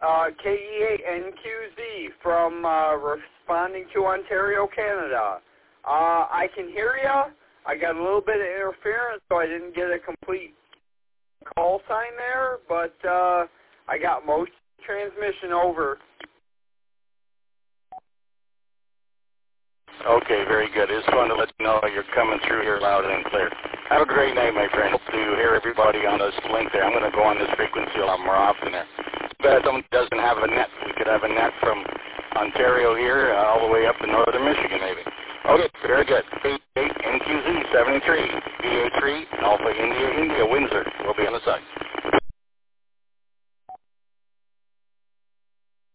KEANQZ from responding to Ontario, Canada. I can hear you. I got a little bit of interference, so I didn't get a complete call sign there, but I got most transmission over. Okay, very good. It's fun to let you know you're coming through here loud and clear. Have a great night, my friend. Hope to hear everybody on this link there. I'm going to go on this frequency a lot more often there. But someone doesn't have a net. We could have a net from Ontario here all the way up to northern Michigan, maybe. Okay, very good.